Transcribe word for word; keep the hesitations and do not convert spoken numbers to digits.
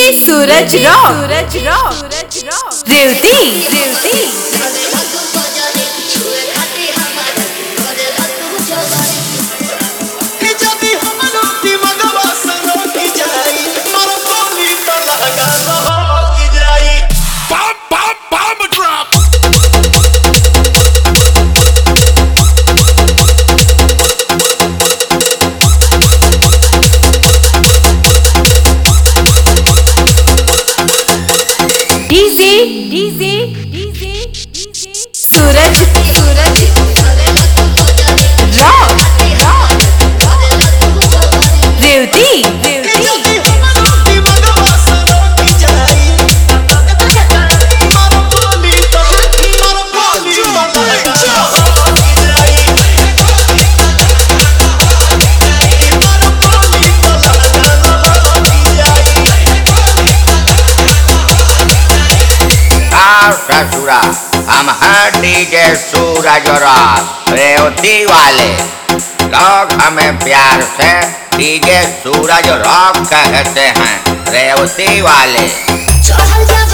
सूरज rock Suraj rock Suraj rock Revati Revati DJ DJ DJ DJ Suraj Suraj rock rock Revati Revati ससुरा हम हैं डीजे सूरज rock Revati वाले लोग हमें प्यार से डीजे सूरज रॉक कहते हैं रेवती वाले।